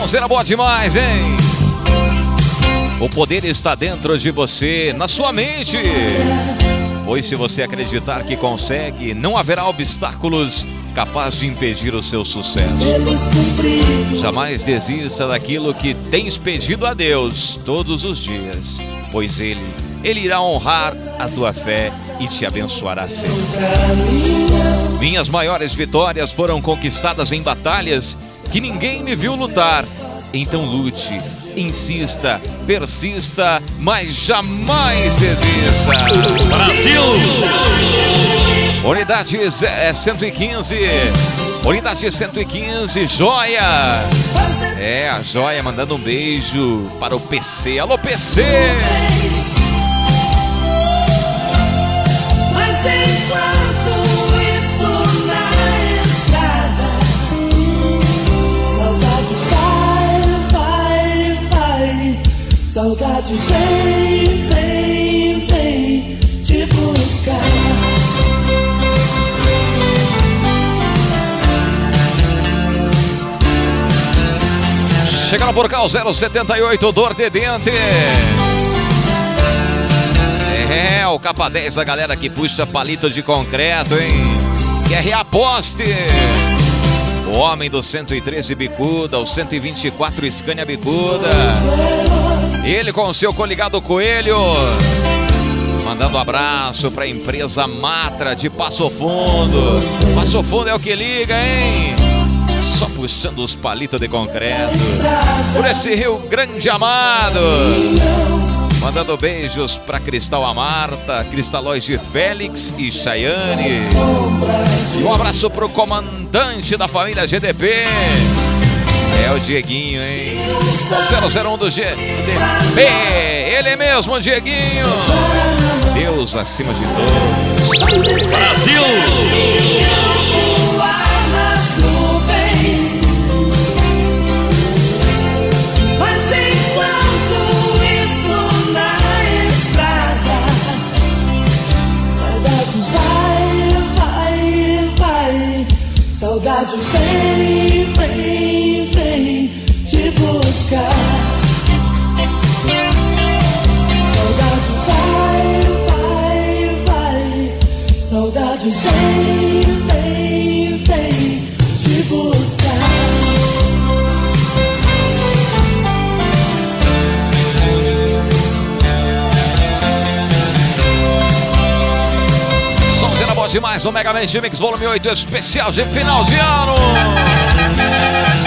Sonzeira boa demais, hein? O poder está dentro de você, na sua mente. Pois se você acreditar que consegue, não haverá obstáculos capazes de impedir o seu sucesso. Jamais desista daquilo que tens pedido a Deus todos os dias, pois Ele irá honrar a tua fé e te abençoará sempre. Minhas maiores vitórias foram conquistadas em batalhas que ninguém me viu lutar. Então lute, insista, persista, mas jamais desista. Brasil! Unidade 115. Unidade 115, Joia. É, a Joia mandando um beijo para o PC. Alô, PC! Mas enquanto isso na estrada, saudade vai. Saudade vem te buscar. Chega no Porcal 078, dor de dente. É, o capa 10 da galera que puxa palito de concreto, hein? Que é reaposte. O homem do 113 bicuda, o 124 Scania bicuda. Ele com o seu coligado Coelho. Mandando um abraço pra empresa Matra de Passo Fundo. Passo Fundo é o que liga, hein? Só puxando os palitos de concreto por esse Rio Grande amado. Mandando beijos pra Cristal Amarta, Cristalóis de Félix e Chayane. Um abraço pro comandante da família GDP. É o Dieguinho, hein? O 001 do GDP. Ele mesmo, Dieguinho. Deus acima de todos. Brasil! Saudade vem te buscar. Saudade vai. Saudade vem te buscar. Demais no Mega Man Mix Volume 8 especial de final de ano.